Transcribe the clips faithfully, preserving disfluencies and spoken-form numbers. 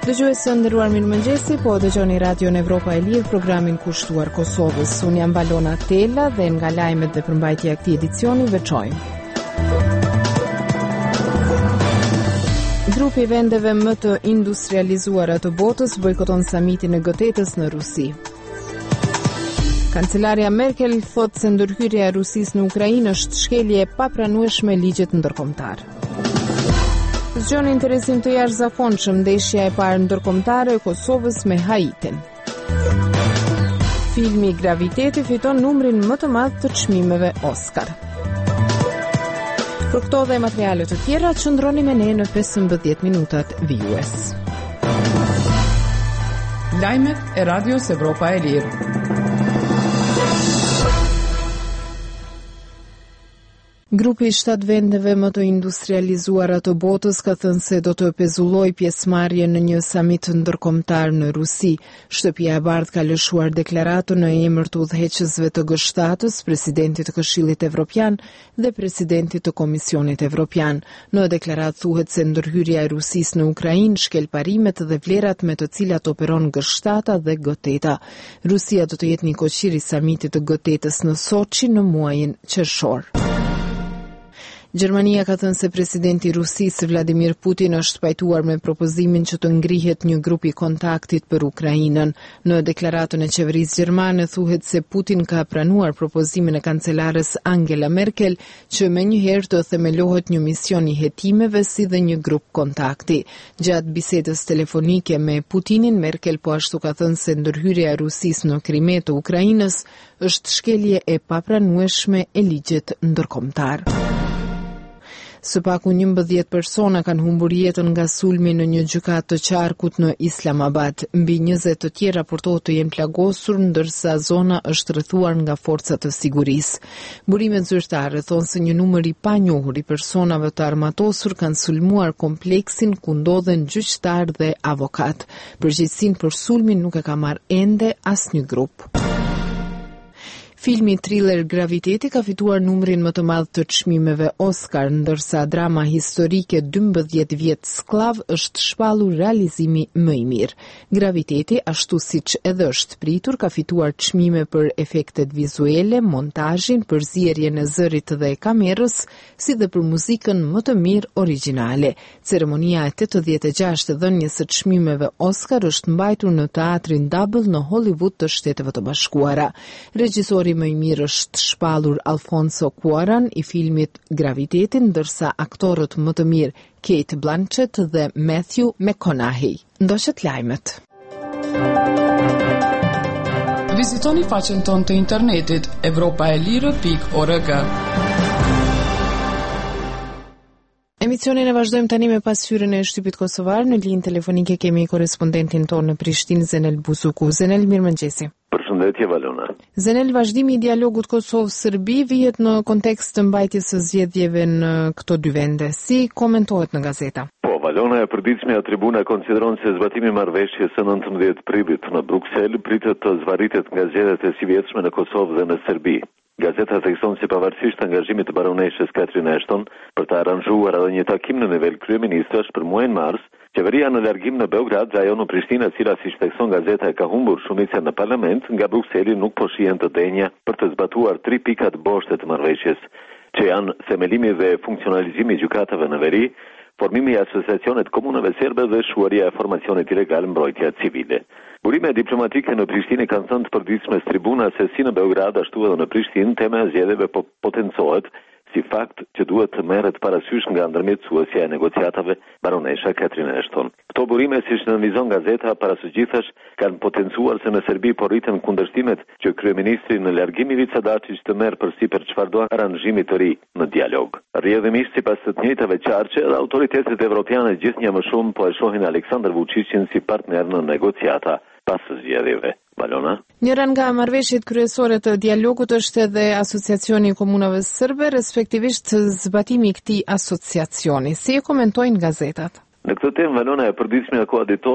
Dëgjues të nderuar, mirëmëngjesi, po dëgjoni Radion Evropa e Lirë, programin kushtuar Kosovës. Unë jam Valona Tella dhe nga lajmet dhe përmbajtja e këtij edicioni veçojmë. Grupi i vendeve më të industrializuara të botës bojkoton samitin e G tetës në Rusi. Kancelaria Merkel thotë se ndërhyrja e Rusisë në Ukrainë është shkelje e papranueshme e ligjit ndërkombëtar. Zgjon interesim të jashtëzakonshëm ndeshja e parë ndërkombëtare e Kosovës me Haitin. Filmi Graviteti fiton numrin më të madh të çmimeve Oscar. Për këto dhe materiale të tjera, qëndroni me ne në pesëmbëdhjetë minutat vijues. Lajmet e Radios Evropa e Lirë. Grupi i shtatë vendeve më të industrializuara të botës ka thënë se do të pezullojë pjesëmarrjen në një samit ndërkombëtar në Rusi. Shtëpia e Bardhë ka lëshuar deklaratën në emër të udhëheqësve të G shtatës, presidentit të Këshillit Evropian dhe presidentit të Komisionit Evropian. Në deklaratë thuhet se ndërhyrja e Rusisë në Ukrainë shkel parimet dhe vlerat me të cilat operon G shtata dhe G teta. Rusia do të jetë një koqir i samitit të G tetës në Soçi në muajin qershor. Gjermania ka thënë se presidenti i Rusisë Vladimir Putin është pajtuar me propozimin që të ngrihet një grup i kontaktit për Ukrainën. Në deklaratën e qeverisë gjermane thuhet se Putin ka pranuar propozimin e kancelares Angela Merkel që menjëherë të themelohet një mision i hetimeve si dhe një grup kontakti. Gjatë bisedës telefonike me Putinin, Merkel po ashtu ka thënë se ndërhyrja e Rusisë në Krime të Ukrainës është shkelje e papranueshme e ligjit ndërkombëtar. Së paku njëmbëdhjetë persona kanë humbur jetën nga sulmi në një gjykatë të qarkut në Islamabad. Mbi njëzet të tjerë raportohet të jenë plagosur, ndërsa zona është rrethuar nga forcat të sigurisë. Burimet zyrtare thonë se një numër i panjohur i personave të armatosur kanë sulmuar kompleksin ku ndodhen gjyqtar dhe avokat. Përgjegjësinë për sulmin nuk e ka marrë ende asnjë grup. Filmi thriller Graviteti ka fituar numrin më të madh të çmimeve Oscar, ndërsa drama historike dymbëdhjetë vjet sklav është shpallur realizimi më i mirë. Graviteti, ashtu siç edhe është pritur, ka fituar çmime për efektet vizuele, montazhin, përzierjen e zërit dhe e kamerës, si dhe për muzikën më të mirë origjinale. Ceremonia e tetëdhjetë e gjashtë dhënies së çmimeve Oscar është mbajtur në teatrin Double në Hollywood të Shteteve të Bashkuara. Regjisori më i mirë është shpallur Alfonso Cuarón i filmit Graviteti, ndërsa aktorët më të mirë Kate Blanchett dhe Matthew McConaughey. Ndoshët lajmet. Vizitoni faqen tonë të internetit evropaelire pikë org. Emisionin e vazhdojmë tani me pasqyrën e shtypit kosovar. Në linjë telefonike kemi korrespondentin tonë në Prishtinë, Zenel Buzuku. Zenel, mirëmëngjesi. Përshëndetje Valona. Zenel, vazhdimi i dialogut Kosovë-Serbi vihet në kontekst të mbajtjes së zgjedhjeve në këto dy vende. Si komentohet në gazeta? Po, Valona, e përditshmja tribuna konsideron se zbatimi i marrëveshjes së nëntëmbëdhjetë prillit në Bruksel pritet të zvarritet nga zgjedhjet e sivjetshme në Kosovë dhe në Serbi. Gazeta thekson se pavarësisht angazhimit të baroneshës Catherine Ashton për të aranjuar edhe një takim në nivel kryeministrash për muajin mars, qeveria në largim në Beograd dhe ajo në Prishtinë, e cila siç thekson gazeta e ka humbur shumicën në parlament, nga Brukseli nuk po shihen të denja për të zbatuar tri pikat boshte të marrëveshjes, që janë themelimi dhe funksionalizimi i gjykatave në veri, formimi i asociacionet komunave serbe dhe shuaria e formacionit ilegal mbrojtja civile. Burime diplomatike në Prishtinë kanë thënë të përditshme tribuna se si në Beograd ashtu edhe në Prishtinë tema e zgjedhjeve po potencohet si fakt që duhet të merret parasysh nga ndërmjetësuesja e negociatave baronesha Catherine Ashton. Këto burime, siç nënvizon gazeta, para së gjithash kanë potencuar se në Serbi po rriten kundërshtimet që kryeministri në largim Ivica Dačić të merr përsipër çfarëdo aranzhimi të ri në dialog. Rrjedhimisht sipas të njëjtave qarqe, edhe autoritetet evropiane gjithnjë më shumë po e shohin Aleksandar Vučićin si partner në negociata pas zgjedhjeve. Valona. Njëra nga marrëveshjet kryesore të dialogut është edhe Asociacioni i Komunave Serbe, respektivisht zbatimi i këtij asociacioni. Si e komentojnë gazetat? Në këtë temë, Valona, e përditshmja koaditore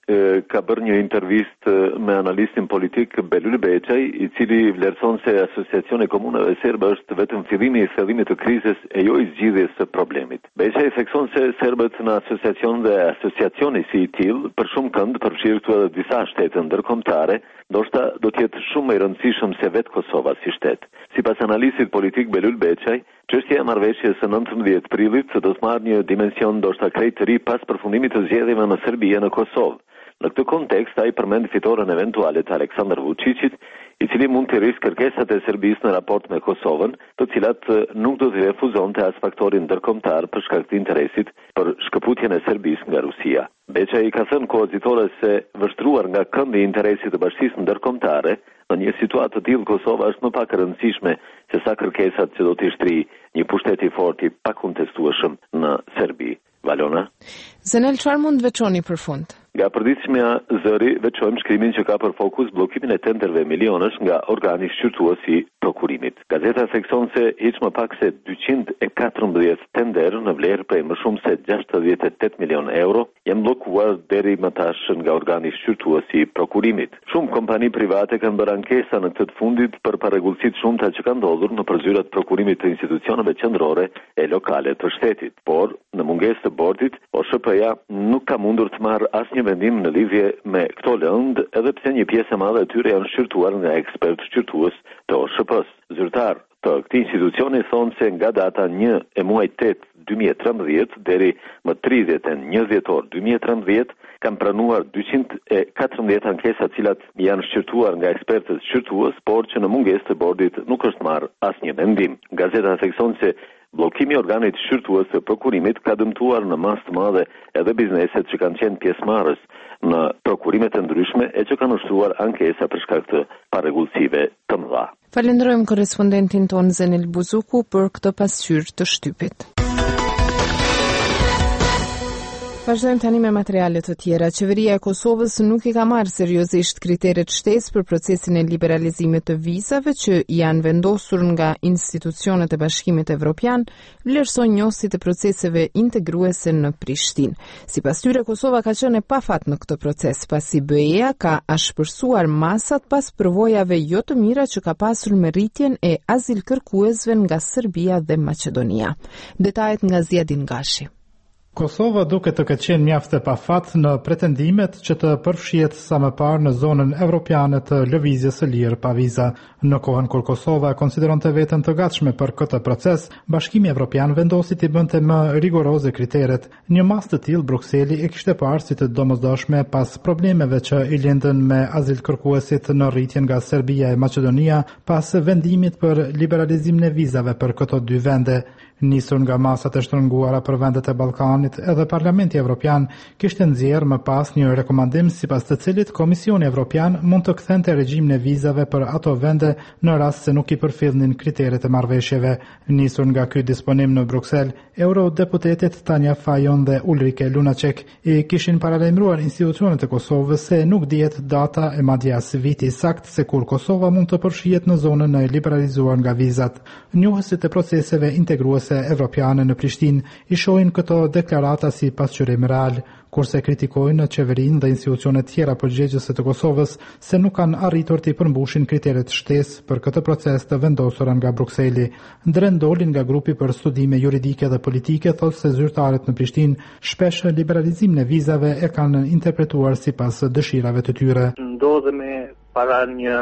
ka bërë një intervistë me analistin politik Belul Beçaj, i cili vlerëson se Asociacioni i Komunave Serbe është vetëm fillimi i thellimit të krizës e jo i zgjidhjes së problemit. Beçaj thekson se serbët në asociacion dhe asociacioni si i tillë për shumë kënd përfshirë këtu edhe disa shtete ndërkombëtare, ndoshta do të jetë shumë më i rëndësishëm se vetë Kosova si shtet. Sipas analistit politik Belul Beçaj, çështja e marrëveshjes së nëntëmbëdhjetë prillit do të marrë një dimension ndoshta krejt të ri pas përfundimit të zgjedhjeve në Serbi e në Kosovë. Në këtë kontekst, ai përmend fitoren eventuale të Aleksandar Vučićit, i cili mund të rrisë kërkesat e Serbisë në raport me Kosovën, të cilat nuk do të refuzonte as faktorin ndërkombëtar për shkak të interesit për shkëputjen e Serbisë nga Rusia. Beçaj i ka thënë koopozitores se vështruar nga këndi i interesit të bashkisë ndërkombëtare, në një situatë të tillë Kosova është më pak e rëndësishme se sa kërkesat që do të shtrijë një pushtet i fortë i pakontestueshëm në Serbi. Valona. Zenel, çfarë mund veçoni për fund? Nga përditshmja zëri veçojmë shkrimin që ka për fokus bllokimin e tenderëve milionësh nga organi shqyrtues i prokurimit. Gazeta thekson se hiç më pak se dyqind e katërmbëdhjetë tender në vlerë prej më shumë se gjashtëdhjetë e tetë milion euro janë bllokuar deri më tash nga organi shqyrtues i prokurimit. Shumë kompani private kanë bërë ankesa në këtë të fundit për parregullsitë shumta që kanë ndodhur në përzyrat prokurimit të institucioneve qendrore e lokale të shtetit, por në mungesë të bordit, O S H P-ja nuk ka mundur të marrë asnjë vendim në lidhje me këto lëndë, edhe pse një pjesë e madhe e tyre janë shqyrtuar nga ekspertë shqyrtues të O S H P-s. Zyrtar të këtij institucioni thonë se nga data një e muajit tetë dy mijë e trembëdhjetë deri më tridhjetë e një dhjetor dy mijë e trembëdhjetë kanë pranuar dyqind e katërmbëdhjetë ankesa të cilat janë shqyrtuar nga ekspertët shqyrtues, por që në mungesë të bordit nuk është marrë asnjë vendim. Gazeta thekson se bllokimi i organit shqyrtues të prokurimit ka dëmtuar në masë të madhe edhe bizneset që kanë qenë pjesëmarrës në prokurime të ndryshme e që kanë ushtruar ankesa për shkak të parregullsive të mëdha. Falenderojmë korrespondentin ton Zenel Buzuku për këtë pasqyrë të shtypit. Vazhdojmë tani me materiale të tjera. Qeveria e Kosovës nuk i ka marrë seriozisht kriteret shtesë për procesin e liberalizimit të vizave që janë vendosur nga institucionet e Bashkimit Evropian, vlerëson njësit e proceseve integruese në Prishtinë. Sipas tyre, Kosova ka qenë e pafat në këtë proces, pasi B E-ja ka ashpërsuar masat pas përvojave jo të mira që ka pasur me rritjen e azilkërkuesve nga Serbia dhe Maqedonia. Detajet nga Ziadin Gashi. Kosova duke të këtë qenë mjaft e pafat në pretendimet që të përfshihet sa më parë në zonën evropiane të lëvizjes së lirë pa viza. Në kohën kur Kosova konsideronte veten të gatshme për këtë proces, Bashkimi Evropian vendosi t'i bënte më rigoroze kriteret. Një mas të tillë Brukseli e kishte parë si të domosdoshme pas problemeve që i lindën me azilkërkuesit në rritjen nga Serbia e Maqedonia pas vendimit për liberalizim në vizave për këto dy vende. Nisur nga masat e shtrënguara për vendet e Ballkanit, edhe Parlamenti Evropian kishte nxjerrë më pas një rekomandim sipas të cilit Komisioni Evropian mund të kthente regjimin e vizave për ato vende në rast se nuk i përfillnin kriteret e marrëveshjeve. Nisur nga ky disponim në Bruksel, eurodeputetet Tanja Fajon dhe Ulrike Lunacek i kishin paralajmëruar institucionet e Kosovës se nuk dihet data e madje as viti sakt se kur Kosova mund të përfshihet në zonën e liberalizuar nga vizat. Njohësit e proceseve integruese evropiane në Prishtinë i shohin këto deklarata si pasqyrim real, kurse kritikojnë qeverinë dhe institucionet tjera përgjegjëse të Kosovës se nuk kanë arritur të i përmbushin kriteret shtesë për këtë proces të vendosura nga Brukseli. Ndren Doli nga grupi për studime juridike dhe politike thotë se zyrtarët në Prishtinë shpesh liberalizimin e vizave e kanë interpretuar sipas dëshirave të tyre. Ndodhemi para një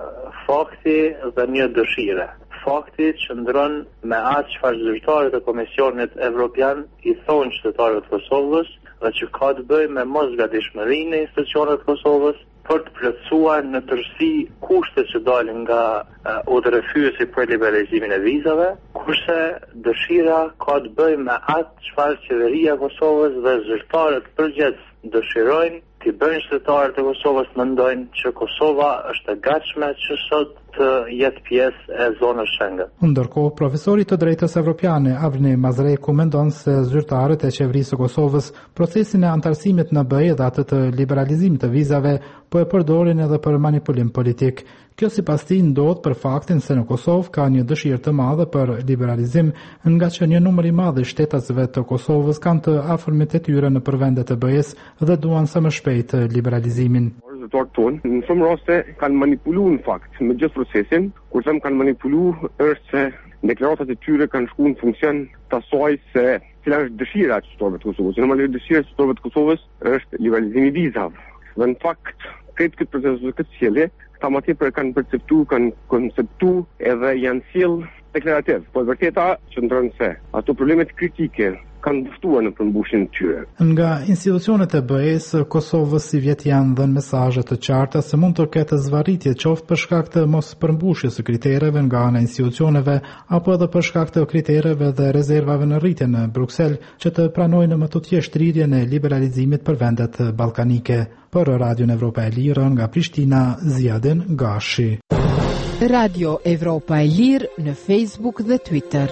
fakti dhe një dëshire. Fakti që ndron me atë çfarë zyrtarët e Komisionit Evropian i thonë qytetarëve të Kosovës dhe që ka të bëjë me mosgatishmërinë e institucioneve të Kosovës për të plotësuar në tërësi kushtet që dalin nga uh, udhëheqësi për liberalizimin e vizave, kurse dëshira ka të bëjë me atë çfarë qeveria e Kosovës dhe zyrtarët përgjithës dëshirojnë të bëjnë qytetarët e Kosovës mendojnë që Kosova është e gatshme që sot të jetë pjesë e zonës Schengen. Ndërkohë, profesori të drejtës evropiane Avni Mazreku mendon se zyrtarët e qeverisë së Kosovës procesin e antarësimit në B E dhe atë të liberalizimit të vizave po e përdorin edhe për manipulim politik. Kjo sipas tij ndodh për faktin se në Kosovë ka një dëshirë të madhe për liberalizim, nga që një numër i madh i shtetësve të Kosovës kanë të afërmit e tyre në vendet e B E-s dhe duan sa më shpejt liberalizimin. Zyrtarët tonë në shumë raste kanë manipuluar në fakt me gjithë procesin, kur them kanë manipuluar është se deklaratat e tyre kanë shkuar në funksion të asaj se cila është dëshira e qytetarëve të Kosovës. Normalisht dëshira e qytetarëve të Kosovës është liberalizimi i vizave. Dhe në fakt, këtë këtë proces dhe këtë sjellje, këta më tepër kanë perceptu, kanë konceptu edhe janë sjell deklarativ. Po e vërteta qëndron se ato problemet kritike kanë dëftuar në përmbushjen e tyre. Nga institucionet e B E-s, Kosovës si vjet janë dhënë mesazhe të qarta se mund të ketë zvarritje qoftë për shkak të mos përmbushjes së kritereve nga ana e institucioneve apo edhe për shkak të kritereve dhe rezervave në rritje në Bruksel që të pranojnë më të thjeshtë rritjen e liberalizimit për vendet ballkanike. Për Radion Evropa e Lirë nga Prishtina, Ziadin Gashi. Radio Evropa e Lirë në Facebook dhe Twitter.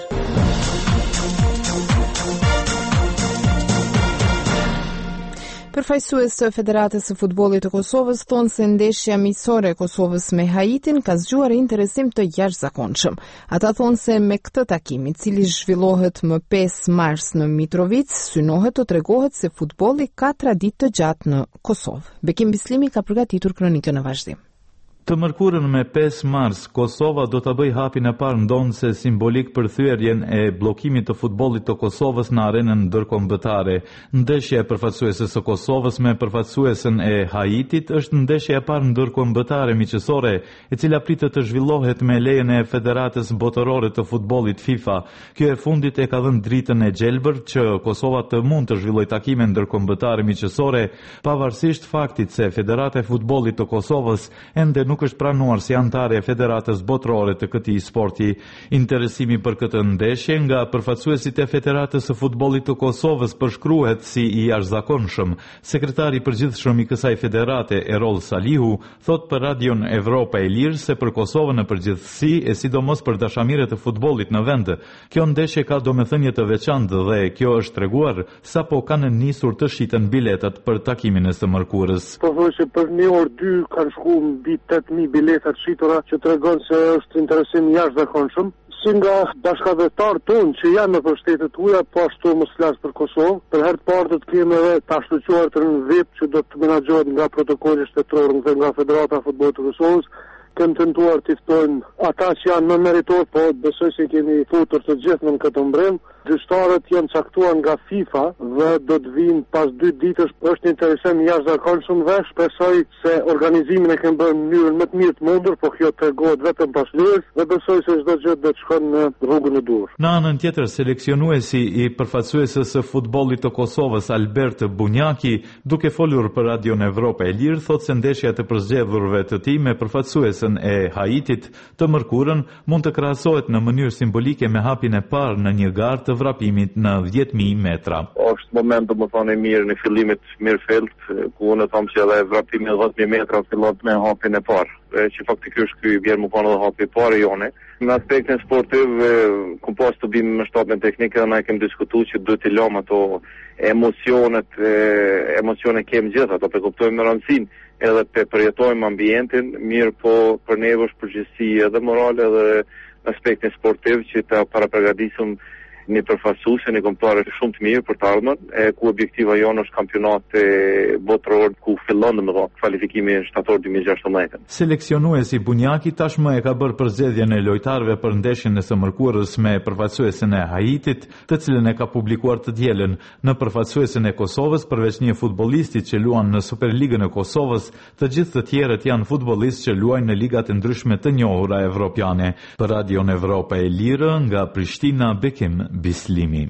Përfaqësues të Federatës së Futbollit të Kosovës thonë se ndeshja miqësore e Kosovës me Haitin ka zgjuar interesim të jashtëzakonshëm. Ata thonë se me këtë takim, i cili zhvillohet më pesë mars në Mitrovic, synohet të tregohet se futbolli ka traditë të gjatë në Kosovë. Bekim Bislimi ka përgatitur kronikën në vazhdim. Të mërkurën me pesë mars, Kosova do të bëj hapin e parë ndonse simbolik për thyerjen e bllokimit të futbollit të Kosovës në arenën ndërkombëtare. Ndeshja e përfaqësuesës së Kosovës me përfaqësuesen e Haitit është ndeshja e parë ndërkombëtare miqësore, e cila pritet të zhvillohet me lejen e Federatës Botërore të Futbollit FIFA. Kjo e fundit e ka dhënë dritën e gjelbër që Kosova të mund të zhvillojë takime ndërkombëtare miqësore, pavarësisht faktit se Federata e Futbollit të Kosovës ende nuk është pranuar si antare e Federatës Botërore të këtij sporti. Interesimi për këtë ndeshje nga përfaqësuesit e Federatës së Futbollit të Kosovës përshkruhet si i jashtëzakonshëm. Sekretari i përgjithshëm i kësaj federate, Erol Salihu, thot për Radion Evropa e Lirë se për Kosovën në përgjithësi e sidomos për dashamirët e futbollit në vend, kjo ndeshje ka domethënie të veçantë dhe kjo është treguar sapo kanë nisur të shiten biletat për takimin e së mërkurës. Po thoshë për një orë dy kanë shkuar mbi tetëqind mijë biletat shitura që tregon se është interesim jashtëzakonshëm. Si nga bashkëdhëtarët tonë që janë në për shtetet uja, po ashtu mos flas për Kosovë. Për herë të parë do të kemi edhe të ashtuar në V I P që do të menaxhohet nga protokolli shtetëror dhe nga Federata e Futbollit të Kosovës. Kemë tentuar të ftojmë ata që janë më meritor, po besoj se kemi futur të gjithë në këtë mbrëm. Gjyqtarët janë caktuar nga FIFA dhe do të vinë pas dy ditësh. Është interesim jashtëzakonshëm dhe shpresoj se organizimin e kemë bërë në mënyrën më të mirë të mundur, por kjo tregohet vetëm pas lojës dhe besoj se çdo gjë do të shkojë në rrugën e duhur. Në anën tjetër, seleksionuesi i përfaqësuesës së futbollit të Kosovës, Albert Bunjaki, duke folur për Radion Evropa e Lirë, thotë se ndeshja të përzgjedhurve të tij me përfaqësuesën e Haitit të mërkurën mund të krahasohet në mënyrë simbolike me hapin e parë në një garë të vrapimit në dhjetë mijë metra. Është moment do të thonë i mirë në fillimit Mirfelt, ku unë them se edhe vrapimi në dhjetë mijë metra fillon me hapin e parë, që faktikisht ky vjen më vonë hapi i parë jone. Në aspektin sportiv, ku pas të bim me shtabin teknik, edhe ne kemi diskutuar që duhet të lëm ato emocionet, emocionet kemi gjithë, ato pe kuptojmë në rëndësinë edhe pe përjetojmë ambientin, mirë po për neve është përgjithësi edhe moral edhe aspektin sportiv që ta parapragatisim një përfaqësues një kombëtar shumë të mirë për të ardhmen, e ku objektiva jonë është kampionati botëror ku fillon domethënë kvalifikimi shtator dy mijë e gjashtëdhjetë. Seleksionuesi Bunjaki tashmë e ka bërë përzgjedhjen e lojtarëve për ndeshjen e së mërkurës me përfaqësuesen e Haitit, të cilën e ka publikuar të dielën. Në përfaqësuesen e Kosovës, përveç një futbollisti që luan në Superligën e Kosovës, të gjithë të tjerët janë futbollistë që luajnë në ligat e ndryshme të njohura evropiane. Për Radion Evropa e Lirë nga Prishtina, Bekim Bislimi.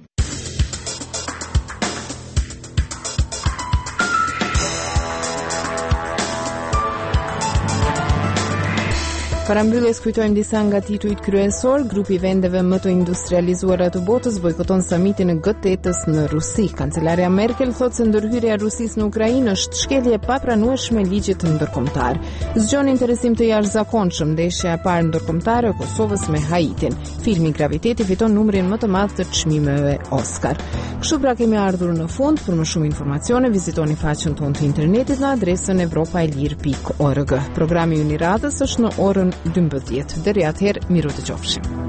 Para mbylljes kujtojmë disa nga titujt kryesor. Grupi i vendeve më të industrializuara të botës bojkoton samitin e G8-s në Rusi. Kancelarja Merkel thotë se ndërhyrja e Rusisë në Ukrainë është shkelje e papranueshme e ligjit ndërkombëtar. Zgjon interesim të jashtëzakonshëm ndeshja e parë ndërkombëtare e Kosovës me Haitin. Filmi Graviteti fiton numrin më të madh të çmimeve Oscar. Kështu pra kemi ardhur në fund. Për më shumë informacione vizitoni faqen tonë të internetit në adresën evropaelir pikë org. Programi i radhës është në orën dymbëdhjetë. Deri atëherë, miru të qofshim.